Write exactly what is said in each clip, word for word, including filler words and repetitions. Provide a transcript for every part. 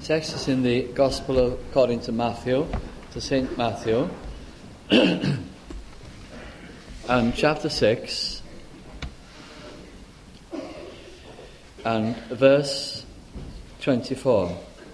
text is in the Gospel according to Matthew, to Saint Matthew, and chapter six, and verse twenty-four.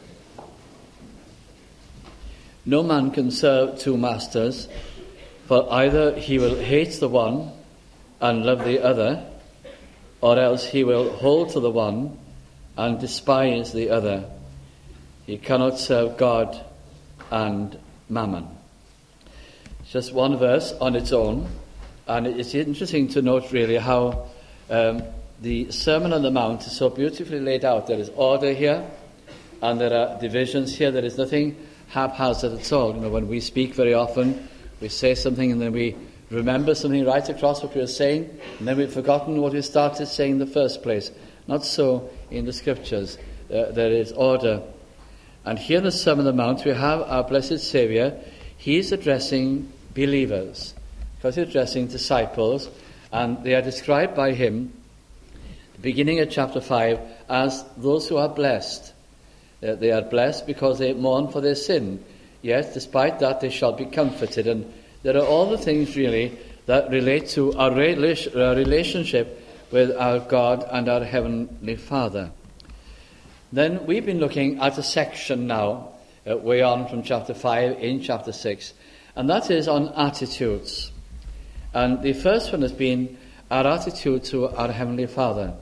No man can serve two masters, for either he will hate the one and love the other, or else he will hold to the one and despise the other. He cannot serve God and mammon. It's just one verse on its own, and it's interesting to note really how um, the Sermon on the Mount is so beautifully laid out. There is order here, and there are divisions here. There is nothing haphazard at all. You know, when we speak very often, we say something and then we remember something right across what we were saying, and then we've forgotten what we started saying in the first place. Not so in the Scriptures. Uh, there is order. And here in the Sermon on the Mount, we have our blessed Saviour. He's addressing believers, because he's addressing disciples, and they are described by him, beginning at chapter five, as those who are blessed. Uh, they are blessed because they mourn for their sin. Yet, despite that, they shall be comforted. And there are all the things, really, that relate to our rela- our relationship with our God and our Heavenly Father. Then we've been looking at a section now, uh, way on from chapter five in chapter six, and that is on attitudes. And the first one has been our attitude to our Heavenly Father.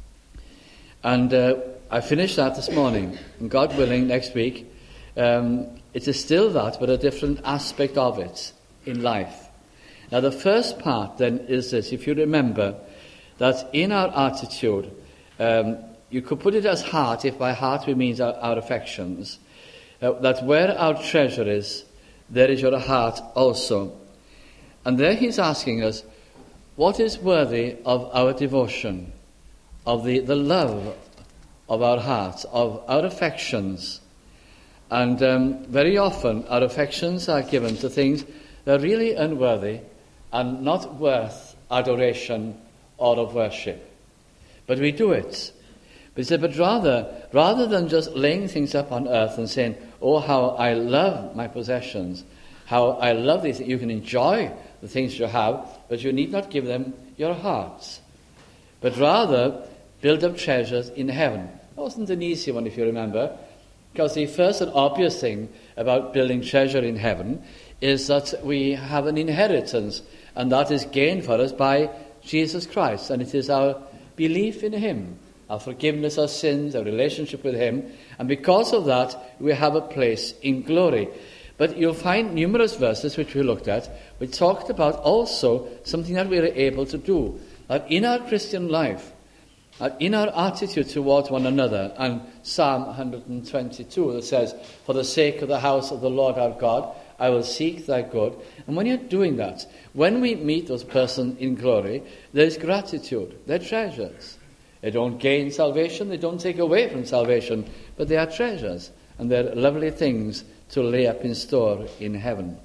And uh, I finished that this morning, and God willing, next week, um, it is still that, but a different aspect of it in life. Now the first part then is this: if you remember that in our attitude, um, you could put it as heart, if by heart we mean our, our affections, uh, that where our treasure is, there is your heart also. And there he's asking us, what is worthy of our devotion, of the, the love of our hearts, of our affections? And um, very often our affections are given to things that are really unworthy and not worth adoration or of worship. But we do it. But, he said, but rather, rather than just laying things up on earth and saying, oh, how I love my possessions, how I love these things. You can enjoy the things you have, but you need not give them your hearts. But rather, build up treasures in heaven. That wasn't an easy one, if you remember, because the first and obvious thing about building treasure in heaven is that we have an inheritance, and that is gained for us by Jesus Christ, and it is our belief in him, our forgiveness of sins, our relationship with him, and because of that we have a place in glory. But you'll find numerous verses which we looked at, which talked about also something that we are able to do, that in our Christian life, that in our attitude towards one another, and Psalm one twenty-two that says, for the sake of the house of the Lord our God, I will seek thy good. And when you're doing that, when we meet those persons in glory, there's gratitude. They're treasures. They don't gain salvation, they don't take away from salvation, but they are treasures, and they're lovely things to lay up in store in heaven.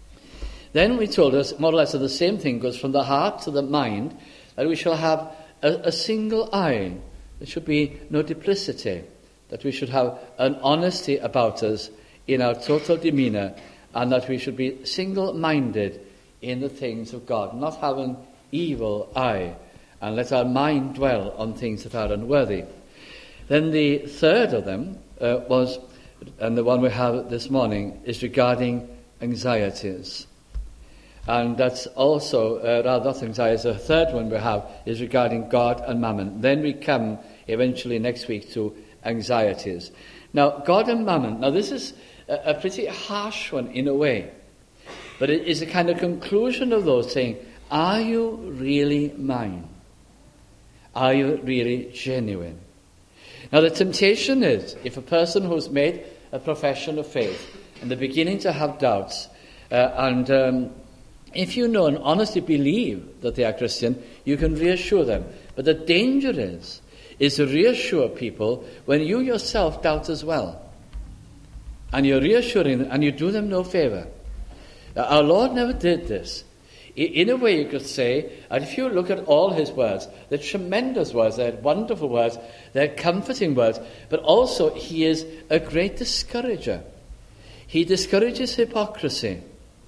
Then we told us, more or less, that the same thing goes from the heart to the mind, that we shall have a, a single eye. There should be no duplicity, that we should have an honesty about us in our total demeanour, and that we should be single-minded in the things of God, not have an evil eye, and let our mind dwell on things that are unworthy. Then the third of them uh, was, and the one we have this morning, is regarding anxieties. And that's also, uh, rather not anxieties, the third one we have is regarding God and mammon. Then we come eventually next week to anxieties. Now, God and mammon, now this is a, a pretty harsh one in a way, but it is a kind of conclusion of those saying, are you really mine? Are you really genuine? Now the temptation is, if a person who's made a profession of faith and they're beginning to have doubts, uh, and um, if you know and honestly believe that they are Christian, you can reassure them. But the danger is, is to reassure people when you yourself doubt as well. And you're reassuring them and you do them no favour. Now, our Lord never did this. In a way, you could say, and if you look at all his words, they're tremendous words, they're wonderful words, they're comforting words, but also he is a great discourager. He discourages hypocrisy.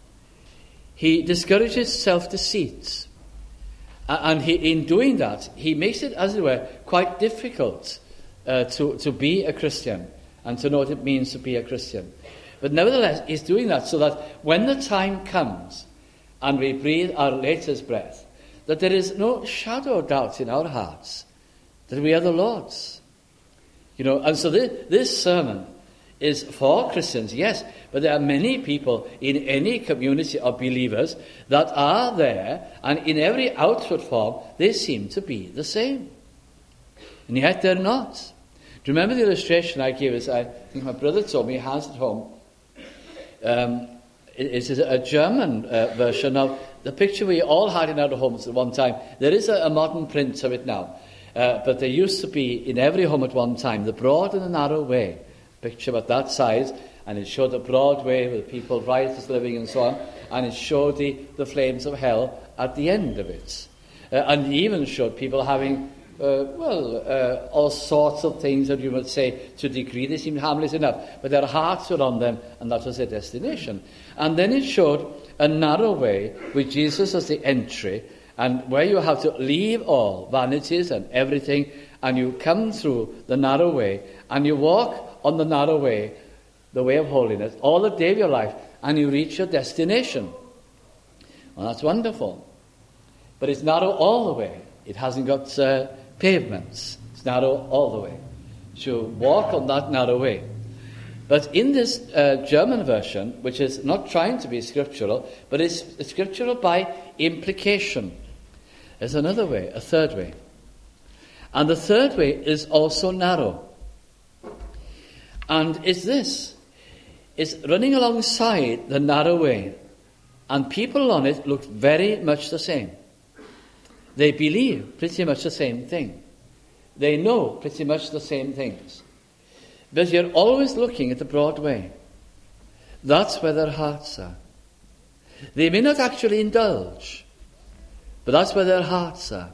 He discourages self-deceit. And he, in doing that, he makes it, as it were, quite difficult uh, to, to be a Christian and to know what it means to be a Christian. But nevertheless, he's doing that so that when the time comes and we breathe our latest breath, that there is no shadow of doubt in our hearts that we are the Lord's. You know, and so this, this sermon is for Christians, yes, but there are many people in any community of believers that are there, and in every outward form, they seem to be the same. And yet they're not. Do you remember the illustration I gave us? I think my brother told me he has at home. Um, it is a German uh, version of the picture we all had in our homes at one time. There is a, a modern print of it now. Uh, but there used to be in every home at one time the broad and the narrow way. Picture about that size, and it showed the broad way with people riotous living and so on, and it showed the, the flames of hell at the end of it. Uh, and it even showed people having, uh, well, uh, all sorts of things that you would say to a degree they seemed harmless enough, but their hearts were on them, and that was their destination. And then it showed a narrow way with Jesus as the entry, and where you have to leave all vanities and everything, and you come through the narrow way, and you walk on the narrow way, the way of holiness, all the day of your life, and you reach your destination. Well, that's wonderful. But it's narrow all the way. It hasn't got uh, pavements. It's narrow all the way. So walk on that narrow way. But in this uh, German version, which is not trying to be scriptural, but it's scriptural by implication, there's another way, a third way. And the third way is also narrow. And it's this. It's running alongside the narrow way. And people on it look very much the same. They believe pretty much the same thing. They know pretty much the same things. But you're always looking at the broad way. That's where their hearts are. They may not actually indulge, but that's where their hearts are.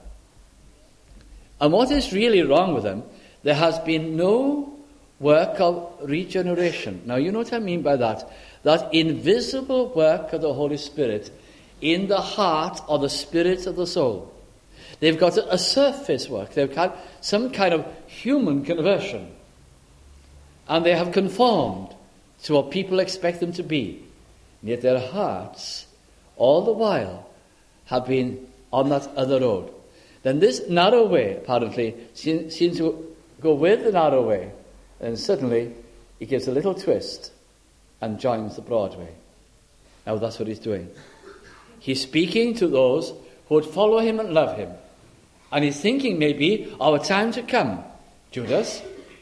And what is really wrong with them, there has been no work of regeneration. Now, you know what I mean by that? That invisible work of the Holy Spirit in the heart or the spirit of the soul. They've got a surface work. They've got some kind of human conversion. And they have conformed to what people expect them to be. And yet their hearts, all the while, have been on that other road. Then this narrow way, apparently, seems to go with the narrow way. And suddenly, he gives a little twist and joins the broad way. Now that's what he's doing. He's speaking to those who would follow him and love him. And he's thinking maybe of a time to come, Judas.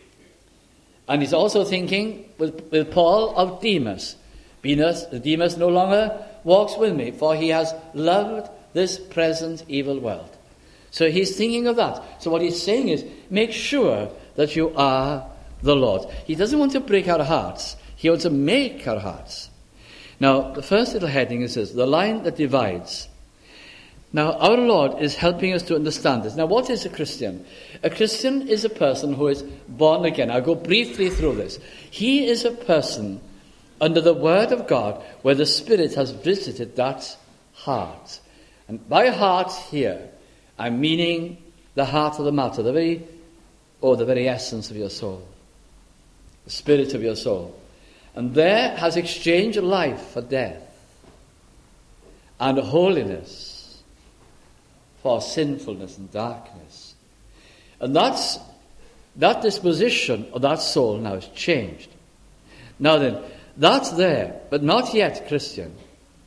And he's also thinking with, with Paul of Demas. Demas. Demas no longer walks with me, for he has loved this present evil world. So he's thinking of that. So what he's saying is, make sure that you are the Lord. He doesn't want to break our hearts. He wants to make our hearts. Now, the first little heading is this, the line that divides. Now, our Lord is helping us to understand this. Now, what is a Christian? A Christian is a person who is born again. I'll go briefly through this. He is a person under the Word of God where the Spirit has visited that heart. And by heart here, I'm meaning the heart of the matter, the very, or the very essence of your soul. The spirit of your soul. And there has exchanged life for death and holiness for sinfulness and darkness. And that's that disposition of that soul now is changed. Now then, that's there, but not yet Christian.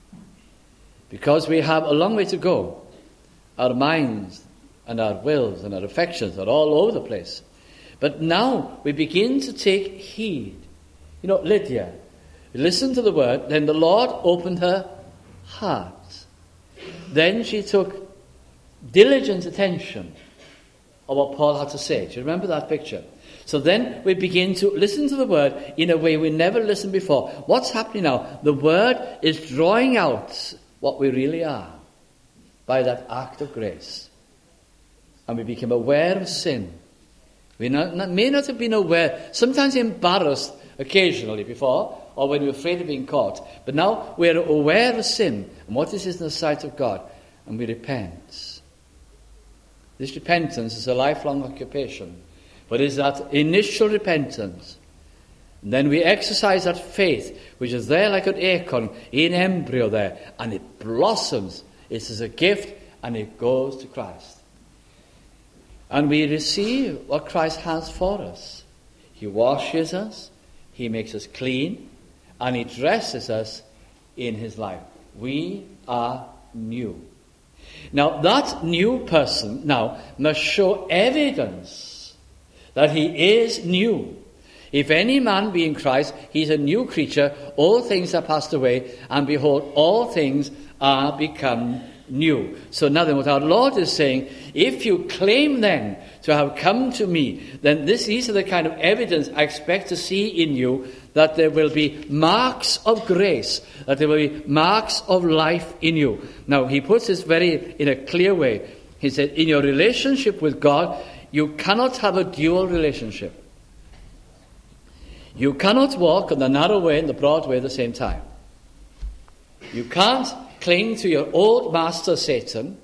Because we have a long way to go. Our minds and our wills and our affections are all over the place. But now we begin to take heed. You know, Lydia, listened to the word, then the Lord opened her heart. Then she took diligent attention of what Paul had to say. Do you remember that picture? So then we begin to listen to the word in a way we never listened before. What's happening now? The word is drawing out what we really are. by that act of grace. And we became aware of sin. We not, not, may not have been aware, sometimes embarrassed occasionally before, or when we were afraid of being caught. But now we are aware of sin and what this is in the sight of God, and we repent. This repentance is a lifelong occupation. But it is that initial repentance. And then we exercise that faith, which is there like an acorn in embryo there, and it blossoms. It is a gift, and it goes to Christ. And we receive what Christ has for us. He washes us, He makes us clean, and He dresses us in His life. We are new. Now, that new person now must show evidence that he is new. If any man be in Christ, he is a new creature. All things are passed away, and behold, all things are become new. So now then, what our Lord is saying, if you claim then to have come to me, then this, these are the kind of evidence I expect to see in you, that there will be marks of grace, that there will be marks of life in you. Now, he puts this very in a clear way. He said, in your relationship with God, you cannot have a dual relationship. You cannot walk on the narrow way and the broad way at the same time. You can't cling to your old master Satan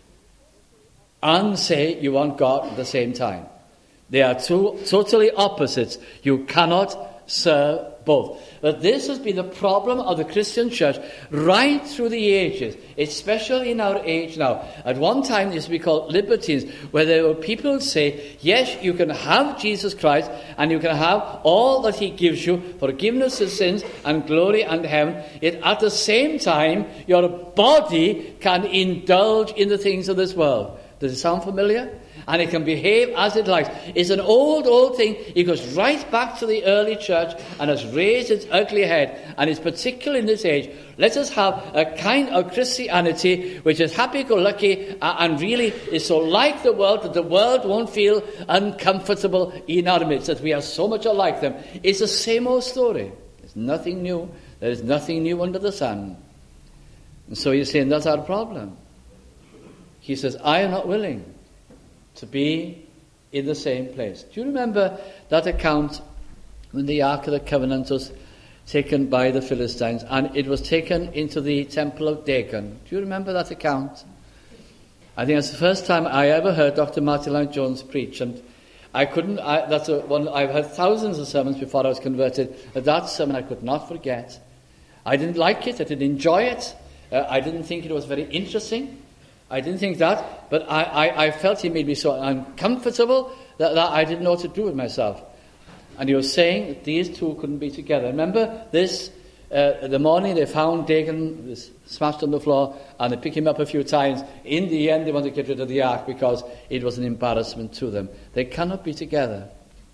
and say you want God at the same time. They are two totally opposites. You cannot serve both. But this has been the problem of the Christian church right through the ages, especially in our age now. At one time, it used to be called libertines, where there were people who say, yes, you can have Jesus Christ, and you can have all that He gives you, forgiveness of sins and glory and heaven. Yet at the same time, your body can indulge in the things of this world. Does it sound familiar? And it can behave as it likes. It's an old, old thing. It goes right back to the early church and has raised its ugly head. And it's particularly in this age. Let us have a kind of Christianity which is happy-go-lucky and really is so like the world that the world won't feel uncomfortable in our midst, that we are so much alike them. It's the same old story. There's nothing new. There is nothing new under the sun. And so you're saying that's our problem. He says, I am not willing to be in the same place. Do you remember that account when the Ark of the Covenant was taken by the Philistines and it was taken into the temple of Dagon? Do you remember that account? I think that's the first time I ever heard Doctor Martin Lloyd-Jones preach, and I couldn't, I, that's a, one, I've heard thousands of sermons before I was converted, but that sermon I could not forget. I didn't like it, I didn't enjoy it, uh, I didn't think it was very interesting. I didn't think that, but I, I, I felt he made me so uncomfortable that, that I didn't know what to do with myself. And he was saying that these two couldn't be together. Remember this, uh, the morning they found Dagon was smashed on the floor, and they picked him up a few times. In the end, they wanted to get rid of the ark because it was an embarrassment to them. They cannot be together.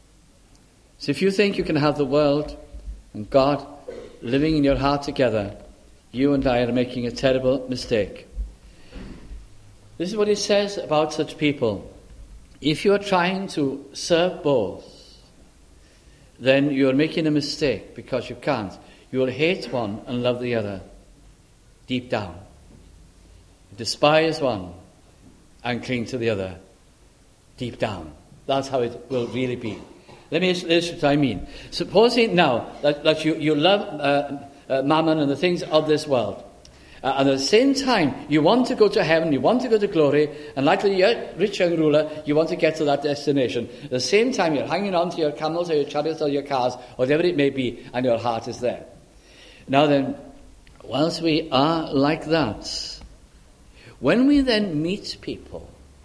So if you think you can have the world and God living in your heart together, you and I are making a terrible mistake. This is what he says about such people. If you are trying to serve both, then you are making a mistake, because you can't. You will hate one and love the other deep down. Despise one and cling to the other deep down. That's how it will really be. Let me illustrate what I mean. Supposing now that, that you, you love uh, uh, mammon and the things of this world, Uh, and at the same time, you want to go to heaven, you want to go to glory, and like the rich young ruler, you want to get to that destination. At the same time, you're hanging on to your camels or your chariots or your cars, whatever it may be, and your heart is there. Now then, whilst we are like that, when we then meet people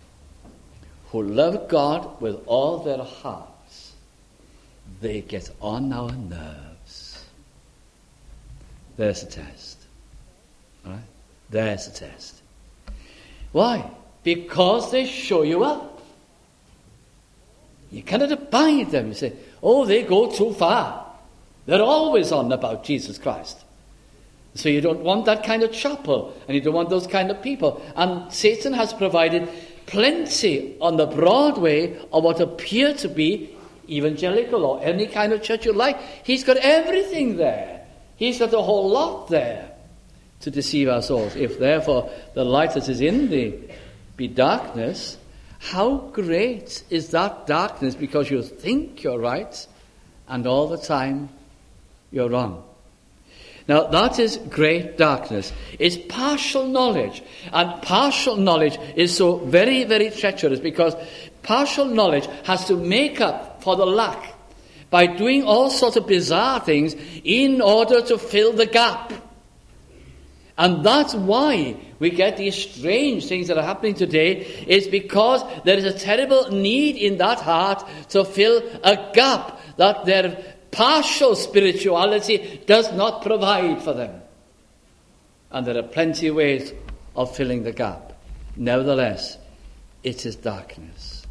who love God with all their hearts, they get on our nerves. There's a test. Right? There's a test. Why? Because they show you up. You cannot abide them. You say, oh, they go too far. They're always on about Jesus Christ. So you don't want that kind of chapel, and you don't want those kind of people. And Satan has provided plenty on the broad way of what appear to be evangelical or any kind of church you like. He's got everything there. He's got the whole lot there. to deceive our souls. If therefore the light that is in thee be darkness, how great is that darkness, because you think you're right and all the time you're wrong. Now that is great darkness. It's partial knowledge, and partial knowledge is so very, very treacherous, because partial knowledge has to make up for the lack by doing all sorts of bizarre things in order to fill the gap. And that's why we get these strange things that are happening today. It's because there is a terrible need in that heart to fill a gap that their partial spirituality does not provide for them. And there are plenty of ways of filling the gap. Nevertheless, it is darkness.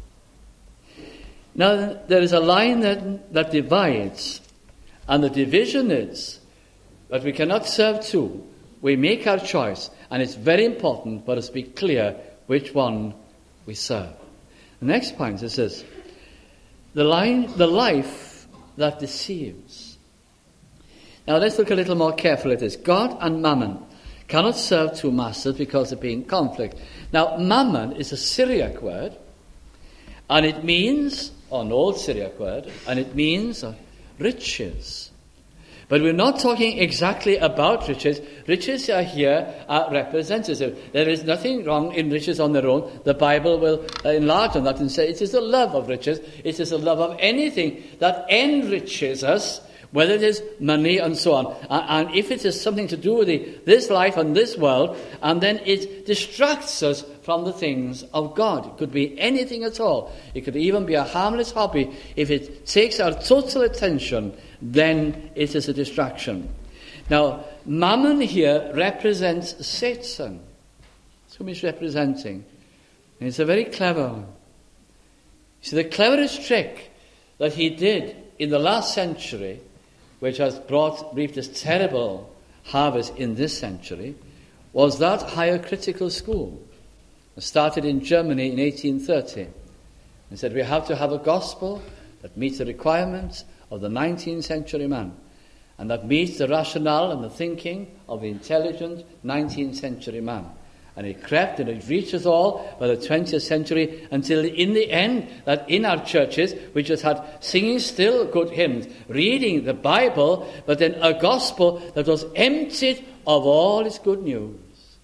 Now, there is a line that, that divides, and the division is that we cannot serve two. We make our choice, and it's very important for us to be clear which one we serve. The next point is this: the line, the life that deceives. Now let's look a little more carefully at this. God and mammon cannot serve two masters because they're in conflict. Now, mammon is a Syriac word, and it means, or an old Syriac word, and it means uh, riches. But we're not talking exactly about riches. Riches are here are representative. There is nothing wrong in riches on their own. The Bible will enlarge on that and say it is the love of riches. It is the love of anything that enriches us, whether it is money and so on. And, and if it is something to do with the, this life and this world, and then it distracts us from the things of God. It could be anything at all. It could even be a harmless hobby. If it takes our total attention, then it is a distraction. Now, mammon here represents Satan. That's whom he's representing. And it's a very clever one. See, the cleverest trick that he did in the last century, which has brought reaped this terrible harvest in this century, was that higher critical school. It started in Germany in eighteen thirty. And said we have to have a gospel that meets the requirements of the nineteenth century man, and that meets the rationale and the thinking of the intelligent nineteenth century man. And it crept and it reached us all by the twentieth century, until in the end that in our churches we just had singing still good hymns, reading the Bible, but then a gospel that was emptied of all its good news.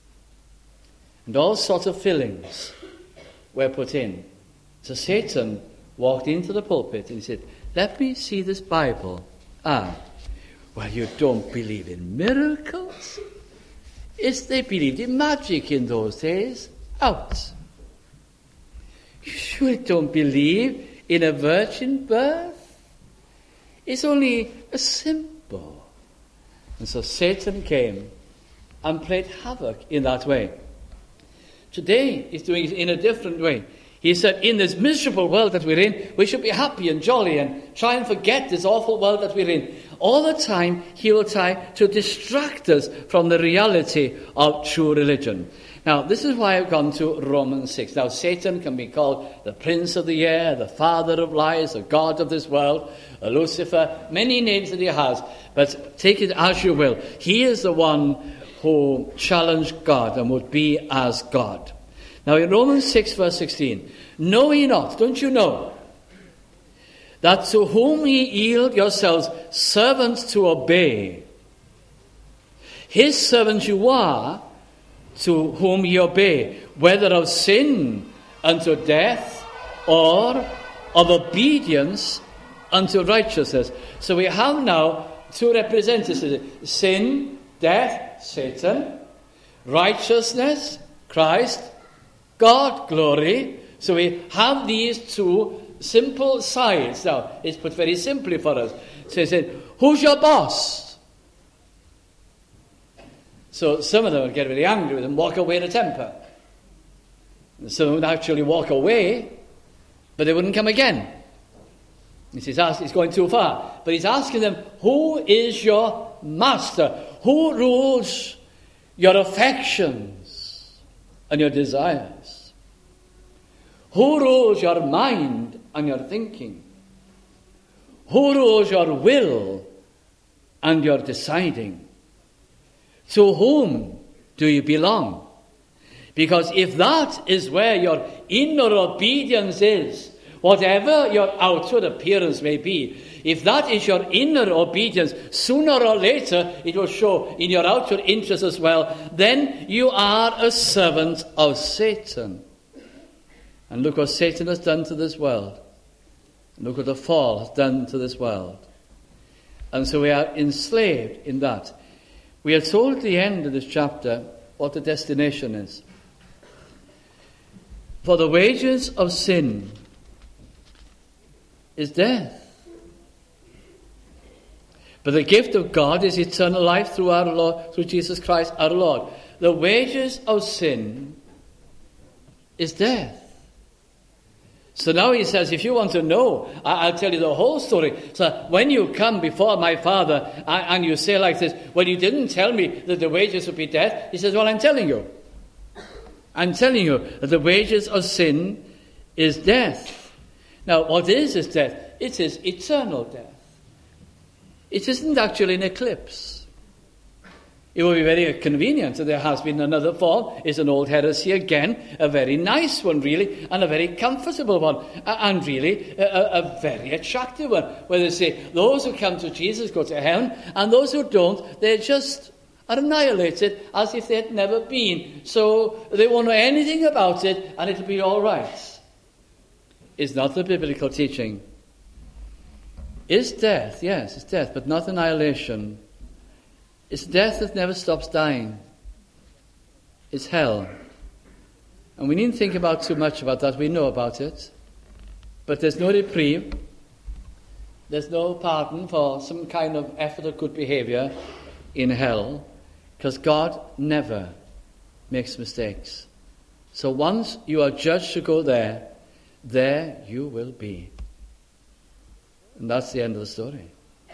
And all sorts of fillings were put in. So Satan walked into the pulpit and he said, "Let me see this Bible." Ah, well, you don't believe in miracles? It's, they believed in magic in those days. Out. You surely don't believe in a virgin birth? It's only a symbol. And so Satan came and played havoc in that way. Today, he's doing it in a different way. He said, in this miserable world that we're in, we should be happy and jolly and try and forget this awful world that we're in. All the time, he will try to distract us from the reality of true religion. Now, this is why I've gone to Romans six. Now, Satan can be called the prince of the air, the father of lies, the god of this world, Lucifer, many names that he has. But take it as you will. He is the one who challenged God and would be as God. Now in Romans six verse sixteen, know ye not, don't you know, that to whom ye yield yourselves servants to obey, his servants you are, to whom ye obey, whether of sin unto death, or of obedience unto righteousness. So we have now two representatives: sin, death, Satan; righteousness, Christ; God, glory. So we have these two simple sides. Now, it's put very simply for us. So he said, who's your boss? So some of them would get really angry with him, walk away in a temper. And some would actually walk away, but they wouldn't come again. He's, he's going too far. But he's asking them, who is your master? Who rules your affections and your desires? Who rules your mind and your thinking? Who rules your will and your deciding? To whom do you belong? Because if that is where your inner obedience is, whatever your outward appearance may be, if that is your inner obedience, sooner or later it will show in your outward interest as well, then you are a servant of Satan. And look what Satan has done to this world. Look what the fall has done to this world. And so we are enslaved in that. We are told at the end of this chapter what the destination is. For the wages of sin is death. But the gift of God is eternal life through our Lord, through Jesus Christ our Lord. The wages of sin is death. So now he says, if you want to know, I'll tell you the whole story. So when you come before my Father and you say like this, well, you didn't tell me that the wages would be death. He says, well, I'm telling you. I'm telling you that the wages of sin is death. Now, what is this death? It is eternal death. It isn't actually an eclipse. It will be very convenient that there has been another form. It's an old heresy again, a very nice one really, and a very comfortable one, and really a, a very attractive one, where they say those who come to Jesus go to heaven, and those who don't, they just are annihilated as if they had never been. So they won't know anything about it, and it'll be all right. It's not the biblical teaching. It's death, yes, it's death, but not annihilation. It's death that never stops dying. It's hell. And we needn't think about too much about that. We know about it. But there's no reprieve. There's no pardon for some kind of effort or good behavior in hell. Because God never makes mistakes. So once you are judged to go there, there you will be. And that's the end of the story.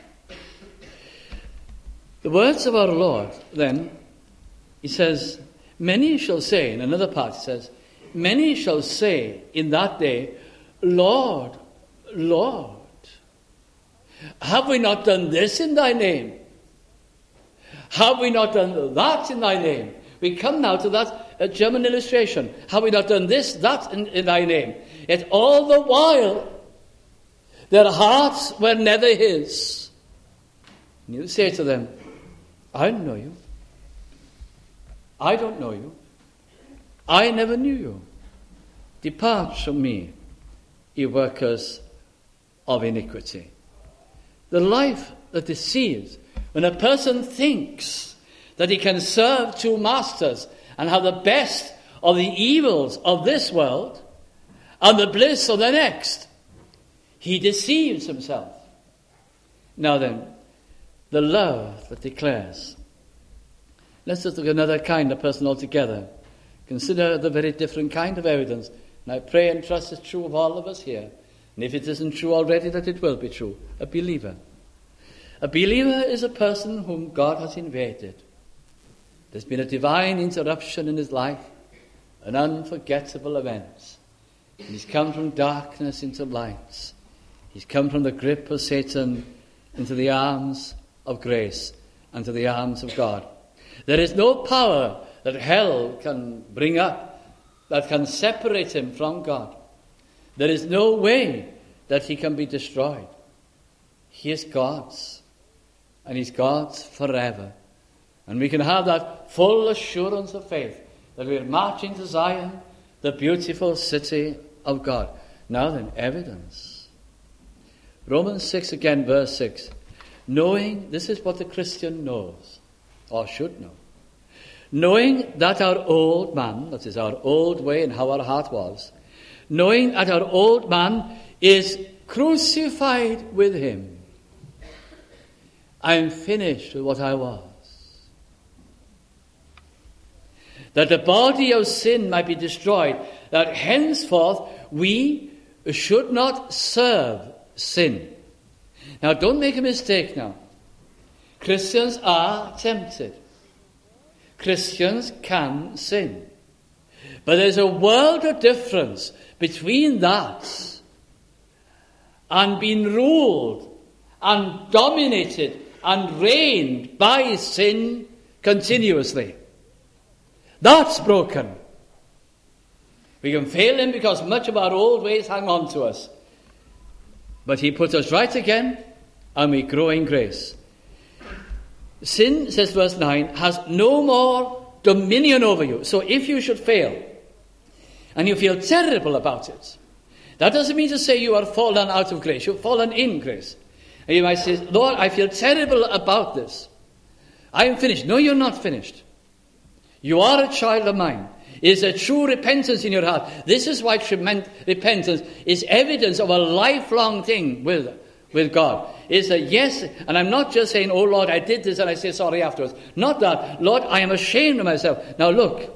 The words of our Lord, then, he says, many shall say, in another part he says, many shall say in that day, Lord, Lord, have we not done this in thy name? Have we not done that in thy name? We come now to that uh, German illustration. Have we not done this, that in, in thy name? Yet all the while, their hearts were never his. And you say to them, I don't know you. I don't know you. I never knew you. Depart from me, ye workers of iniquity. The life that deceives, when a person thinks that he can serve two masters and have the best of the evils of this world and the bliss of the next, he deceives himself. Now then, the love that declares. Let's just look at another kind of person altogether. Consider the very different kind of evidence. And I pray and trust it's true of all of us here. And if it isn't true already, that it will be true. A believer. A believer is a person whom God has invaded. There's been a divine interruption in his life, an unforgettable event. And he's come from darkness into light. He's come from the grip of Satan into the arms of grace and to the arms of God. There is no power that hell can bring up that can separate him from God. There is no way that he can be destroyed. He is God's, and he's God's forever. And we can have that full assurance of faith that we're marching to Zion, the beautiful city of God. Now then, evidence. Romans six again, verse six. Knowing, this is what the Christian knows, or should know. Knowing that our old man, that is our old way and how our heart was, knowing that our old man is crucified with him, I am finished with what I was. That the body of sin might be destroyed, that henceforth we should not serve sin. Now, don't make a mistake now. Christians are tempted. Christians can sin. But there's a world of difference between that and being ruled and dominated and reigned by sin continuously. That's broken. We can fail him because much of our old ways hang on to us. But he puts us right again, and we grow in grace. Sin, says verse nine, has no more dominion over you. So if you should fail, and you feel terrible about it, that doesn't mean to say you are fallen out of grace. You've fallen in grace. And you might say, Lord, I feel terrible about this. I am finished. No, you're not finished. You are a child of mine. Is a true repentance in your heart. This is why repentance is evidence of a lifelong thing with, with God. It's a yes, and I'm not just saying, oh Lord, I did this and I say sorry afterwards. Not that. Lord, I am ashamed of myself. Now look,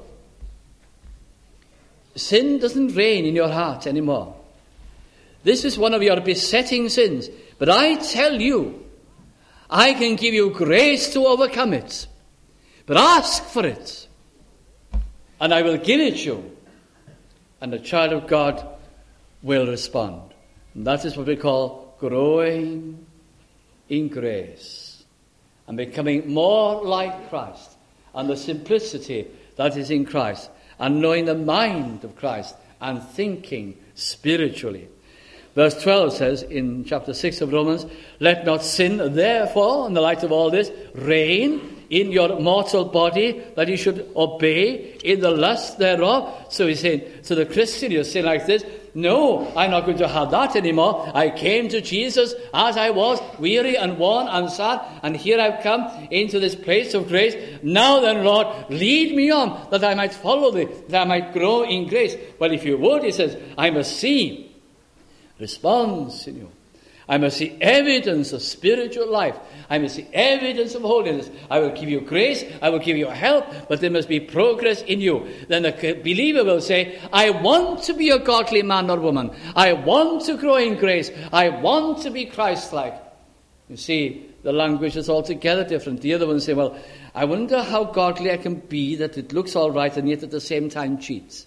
sin doesn't reign in your heart anymore. This is one of your besetting sins. But I tell you, I can give you grace to overcome it. But ask for it, and I will give it you. And the child of God will respond. And that is what we call growing in grace. And becoming more like Christ. And the simplicity that is in Christ. And knowing the mind of Christ. And thinking spiritually. Verse twelve says in chapter six of Romans, let not sin, therefore, in the light of all this, reign in your mortal body, that you should obey in the lust thereof. So he's saying to the Christian, you say like this, no, I'm not going to have that anymore. I came to Jesus as I was, weary and worn and sad, and here I've come into this place of grace. Now then, Lord, lead me on, that I might follow thee, that I might grow in grace. Well, if you would, he says, I must see response in you. I must see evidence of spiritual life. I must see evidence of holiness. I will give you grace. I will give you help. But there must be progress in you. Then the believer will say, I want to be a godly man or woman. I want to grow in grace. I want to be Christ-like. You see, the language is altogether different. The other ones say, well, I wonder how godly I can be that it looks all right and yet at the same time cheats.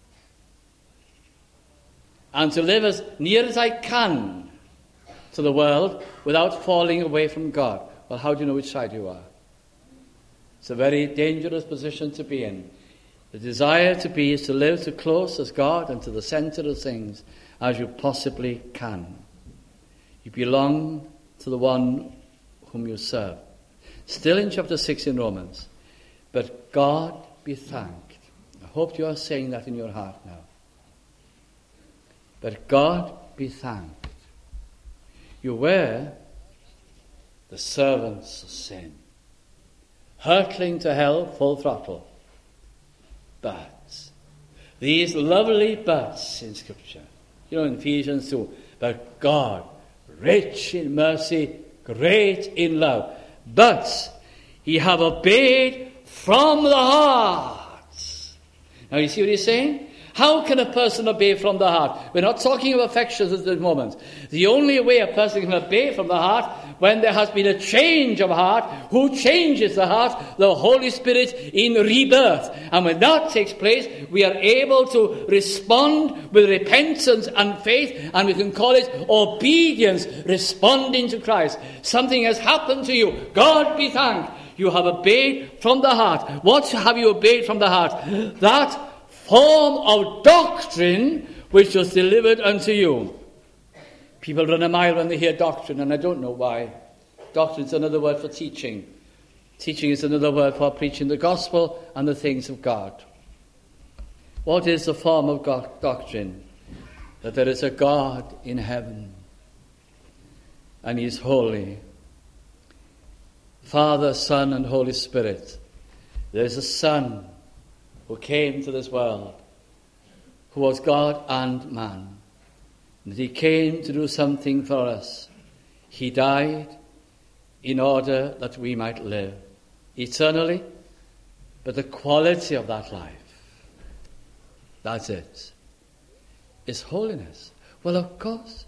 And to live as near as I can to the world without falling away from God. Well, how do you know which side you are? It's a very dangerous position to be in. The desire to be is to live as close as God and to the center of things as you possibly can. You belong to the one whom you serve. Still in chapter six in Romans. But God be thanked. I hope you are saying that in your heart now. But God be thanked. You were the servants of sin, hurtling to hell full throttle. But these lovely buts in Scripture, you know, in Ephesians two, but God, rich in mercy, great in love, but he have obeyed from the heart. Now you see what he's saying? How can a person obey from the heart? We're not talking of affections at the moment. The only way a person can obey from the heart, when there has been a change of heart. Who changes the heart? The Holy Spirit in rebirth. And when that takes place, we are able to respond with repentance and faith, and we can call it obedience, responding to Christ. Something has happened to you. God be thanked. You have obeyed from the heart. What have you obeyed from the heart? That form of doctrine which was delivered unto you. People run a mile when they hear doctrine, and I don't know why. Doctrine is another word for teaching. Teaching is another word for preaching the gospel and the things of God. What is the form of God, doctrine? That there is a God in heaven, and he is holy. Father, Son, and Holy Spirit. There is a Son who came to this world, who was God and man. And he came to do something for us. He died in order that we might live eternally, but the quality of that life, that's it, is holiness. Well, of course.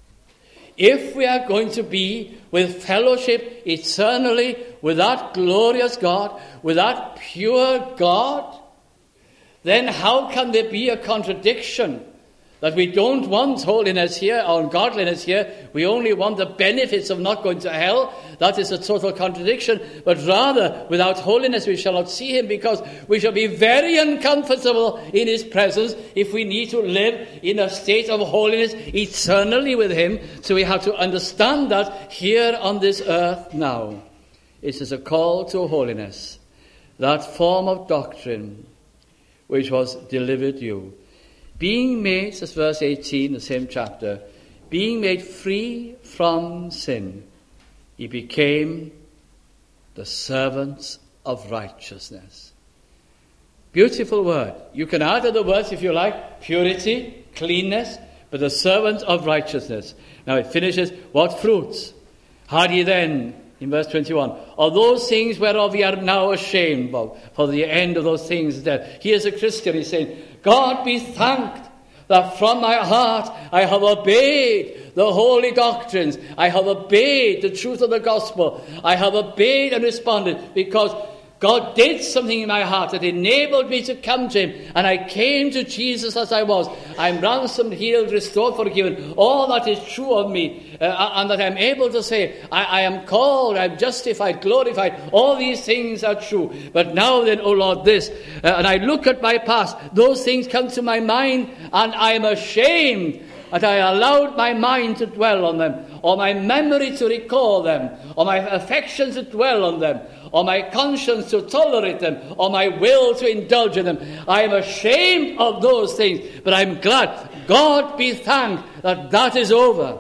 If we are going to be with fellowship eternally with that glorious God, with that pure God, then how can there be a contradiction That we don't want holiness here or godliness here. We only want the benefits of not going to hell. That is a total contradiction. But rather, without holiness we shall not see him, because we shall be very uncomfortable in his presence if we need to live in a state of holiness eternally with him. So we have to understand that here on this earth now. It is a call to holiness. That form of doctrine which was delivered you. Being made, says verse eighteen, the same chapter, being made free from sin, he became the servant of righteousness. Beautiful word. You can add other words if you like, purity, cleanness, but the servant of righteousness. Now it finishes, what fruits? Had ye then, in verse twenty-one, of those things whereof ye are now ashamed of, for the end of those things is death. He is a Christian, he's saying, God be thanked that from my heart I have obeyed the holy doctrines. I have obeyed the truth of the gospel. I have obeyed and responded because God did something in my heart that enabled me to come to him. And I came to Jesus as I was. I'm ransomed, healed, restored, forgiven. All that is true of me. Uh, and that I'm able to say, I, I am called, I'm justified, glorified. All these things are true. But now then, O Lord, this. Uh, and I look at my past. Those things come to my mind. And I am ashamed that I allowed my mind to dwell on them, or my memory to recall them, or my affections to dwell on them, or my conscience to tolerate them, or my will to indulge in them. I am ashamed of those things, but I'm glad. God be thanked that that is over.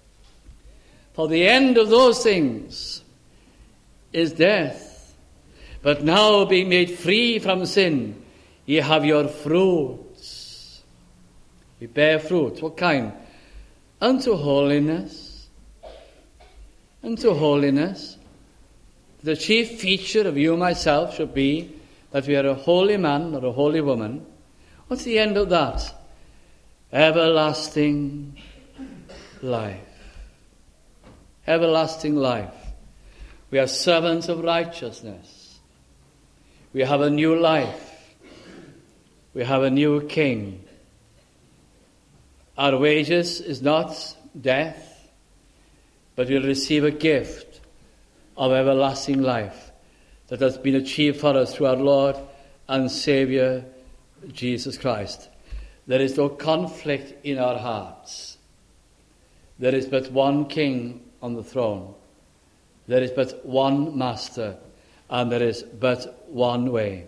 For the end of those things is death. But now, being made free from sin, ye have your fruits. We bear fruit. What kind? Unto holiness. Unto holiness. The chief feature of you, myself, should be that we are a holy man or a holy woman. What's the end of that? Everlasting life. Everlasting life. We are servants of righteousness. We have a new life. We have a new king. Our wages is not death, but we'll receive a gift of everlasting life that has been achieved for us through our Lord and Saviour, Jesus Christ. There is no conflict in our hearts. There is but one king on the throne. There is but one master, and there is but one way.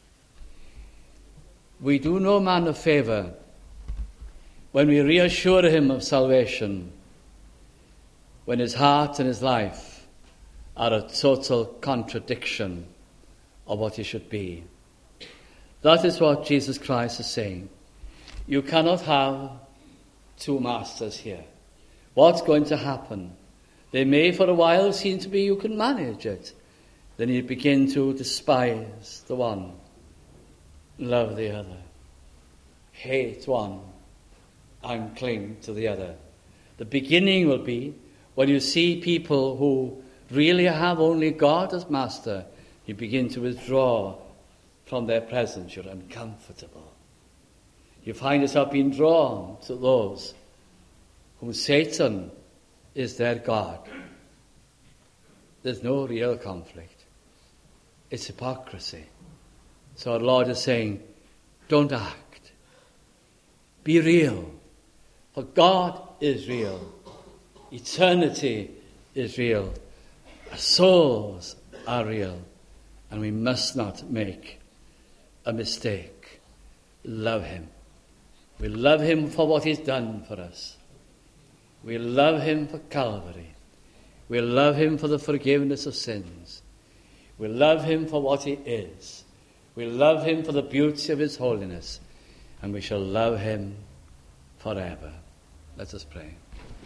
We do no man a favour when we reassure him of salvation, when his heart and his life are a total contradiction of what he should be. That is what Jesus Christ is saying. You cannot have two masters here. What's going to happen? They may for a while seem to be you can manage it. Then you begin to despise the one, love the other, hate one, and cling to the other. The beginning will be when you see people who really have only God as master, you begin to withdraw from their presence. You're uncomfortable. You find yourself being drawn to those whom Satan is their God. There's no real conflict. It's hypocrisy. So our Lord is saying, don't act. Be real. For God is real. Eternity is real. Our souls are real. And we must not make a mistake. Love him. We love him for what he's done for us. We love him for Calvary. We love him for the forgiveness of sins. We love him for what he is. We love him for the beauty of his holiness. And we shall love him forever. Let us pray.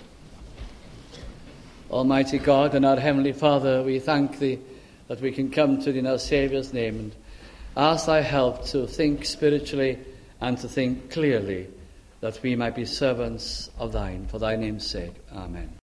Almighty God and our Heavenly Father, we thank thee that we can come to thee in our Saviour's name and ask thy help to think spiritually and to think clearly, that we might be servants of thine, for thy name's sake. Amen.